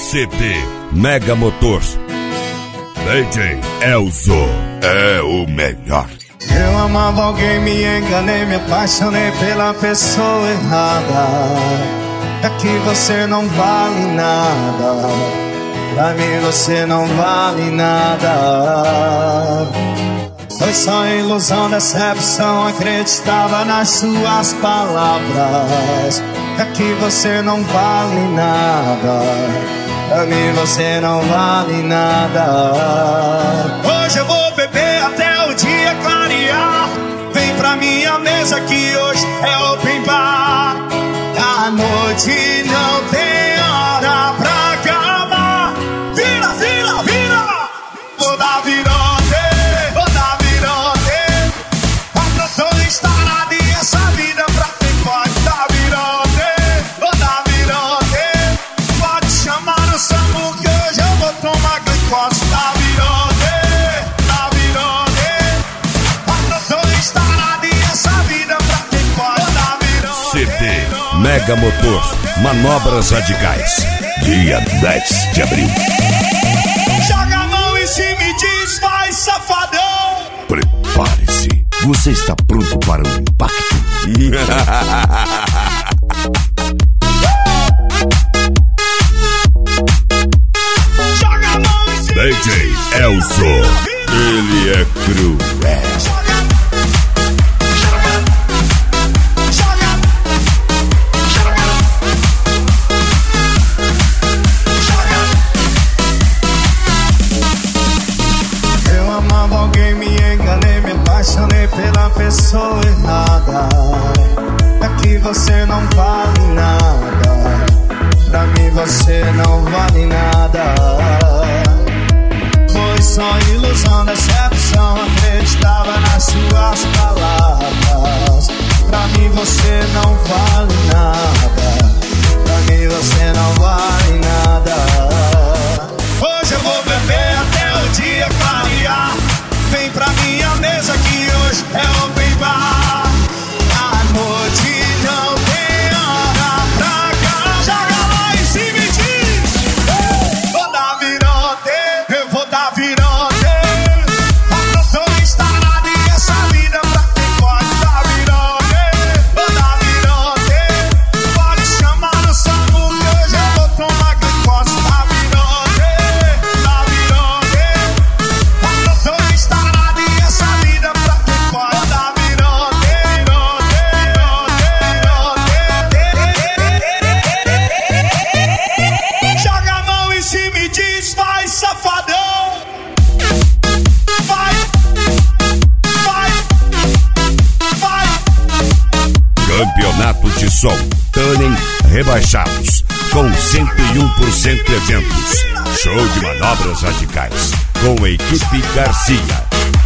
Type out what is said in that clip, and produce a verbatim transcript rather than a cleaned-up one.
C P Mega Motors. D J Elzo é o melhor. Eu amava alguém, me enganei, me apaixonei pela pessoa errada. É que você não vale nada. Pra mim você não vale nada. Foi só ilusão, decepção, acreditava nas suas palavras. É que você não vale nada. Pra mim você não vale nada. Hoje eu vou beber até o dia clarear. Vem pra minha mesa que hoje é open bar. A noite não tem hora pra acabar. Vira, vira, vira. Vou dar virote, vou dar virote. A produtora está na e essa vida pra quem pode dar virote. Vou dar virote. Pode chamar o Samu que hoje eu vou tomar glicose. Dá virote, dá virote. A produtora está na e essa vida pra quem pode dar virote. C P Mega Motors, manobras radicais. Dia dez de abril. Joga a mão em cima e diz, vai safadão. Prepare-se, você está pronto para o impacto. Joga a mão em cima. D J Elzo, ele é cruel. Apaixonei pela pessoa errada. É que você não vale nada. Pra mim você não vale nada. Foi só ilusão, decepção, acreditava nas suas palavras. Pra mim você não vale nada. Pra mim você não vale nada. Hoje eu vou beber até o dia clarear. Vem pra minha mesa que hoje é open bar. A noite não tem hora pra cá. Joga lá em cima e diz, vou dar virote, eu vou dar virote. A produtora está na e essa vida pra quem pode dar virote. Vou dar virote. Pode chamar o Samu que hoje eu vou tomar glicose. Dá virote, dá virote. A produtora está Campeonato de Som Tuning Rebaixados com cento e um por cento eventos. Show de manobras radicais com a equipe Garcia.